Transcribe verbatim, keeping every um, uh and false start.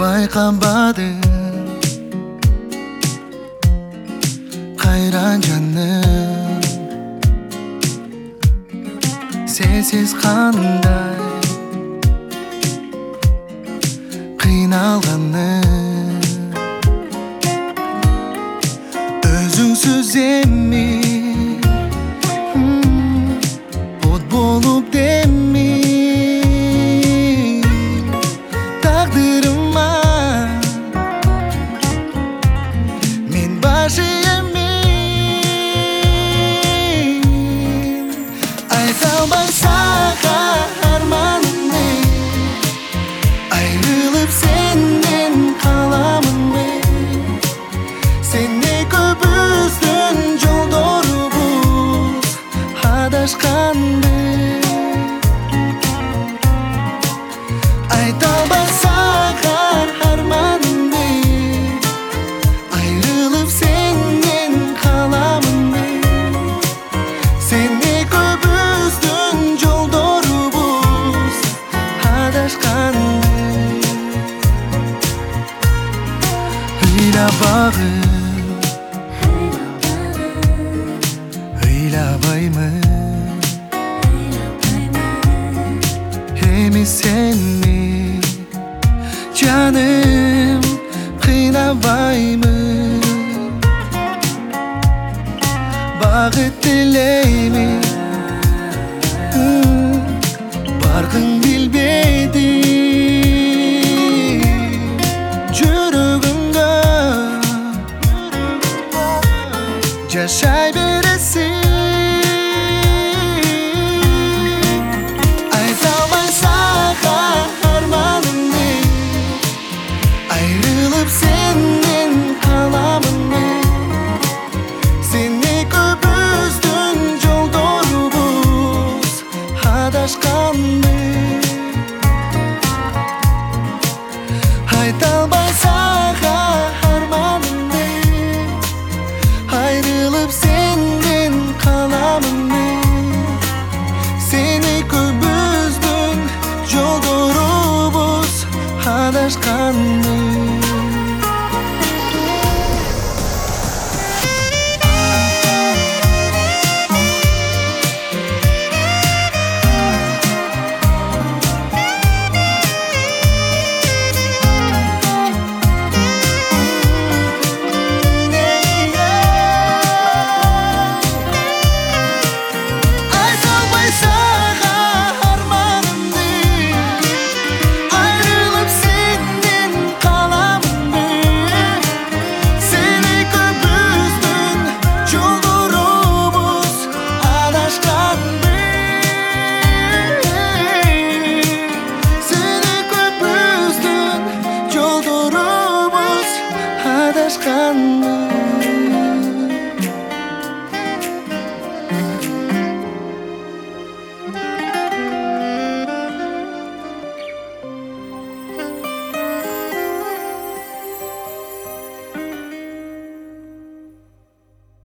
байқамадым қайран жаным, сенсіз қандай қиналғаным. Өзіңсіз емей от болып демей тағдырыма мен баршы емей. Айта алмай саған арманым не, айрылып сенен қаламын мен. Сені көп үздің жолдарыбыз адашқанды. Айта алмай саған арманым не, айрылып сенен қаламын мен. Сені көп үздің жолдарыбыз адашқанды. Ыйлабағым, ыйлабаймын емес сені жаным, қинабаймын. Бақыт тілеймін, барғың келбеді жүрегімді, жашай бересің. Айта алмай саған арманым не, айрылып сенен қаламын мен. Сені көп үздің жолдарыбыз адашқанды. Айта алмай саған арманым не, айрылып сенен қаламын мен. Сені көп үздің жолдарыбыз адашқанды.